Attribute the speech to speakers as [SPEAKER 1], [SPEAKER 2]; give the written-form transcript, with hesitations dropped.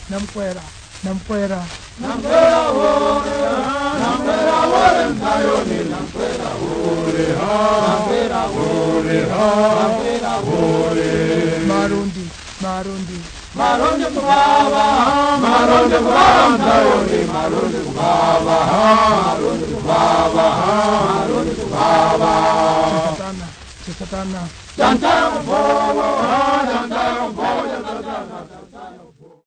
[SPEAKER 1] namkwera namkwera
[SPEAKER 2] namkwera wore ntayoni namkwera wore namkwera wore
[SPEAKER 1] marundi marundi
[SPEAKER 2] maronde kubaba ntayoni maronde kubaba
[SPEAKER 1] chesatana
[SPEAKER 2] jantara kubobo